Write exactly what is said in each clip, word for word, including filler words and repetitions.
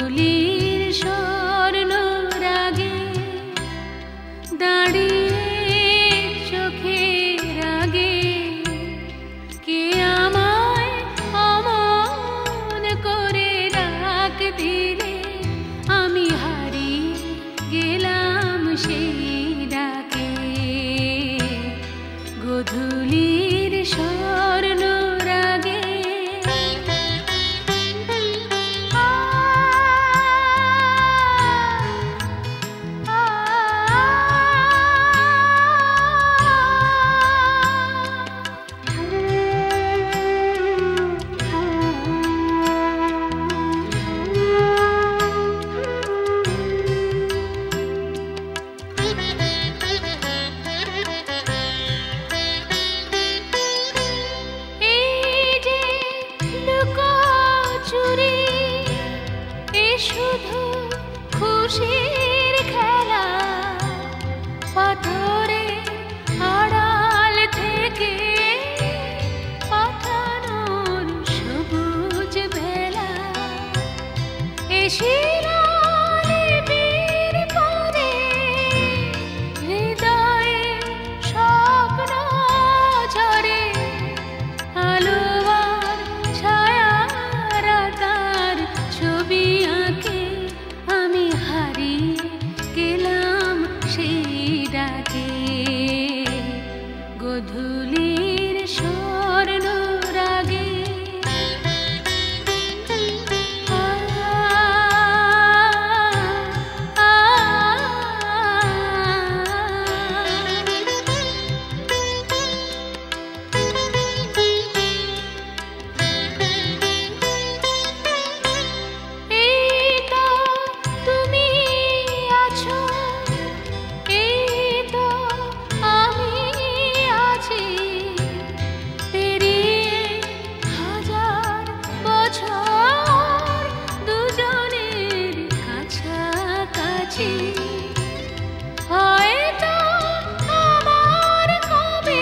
গোধূলির স্বর্ণ রাগে দাঁড়িয়ে চোখের আগে কে আমায় অমন করে ডাক দিলে আমি হারিয়ে গেলাম সেই ডাকে। গোধূলির স্বর্ণ রাগে শুধু খুশির খেলা পাথরে আড়াল থেকে পাঠানোর সবুজ বেলা শিলালিপির পরে হৃদয়ে স্বপ্ন ঝরে আলো আর ছায়ারা তার ছবি আঁকে আমি হারিয়ে গেলাম সেই ডাকে। গোধূলির স্বর্ণ রাগে হয়তো আমার কবে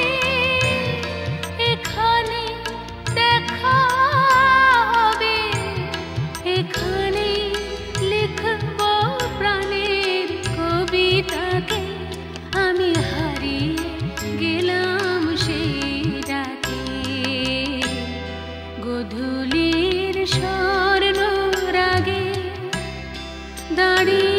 এখানে দেখা হবে, এখানে লিখব প্রাণের কবিতাকে আমি হারিয়ে গেলাম সেই ডাকে। গোধূলির স্বর্ণ রাগে দাঁড়িয়ে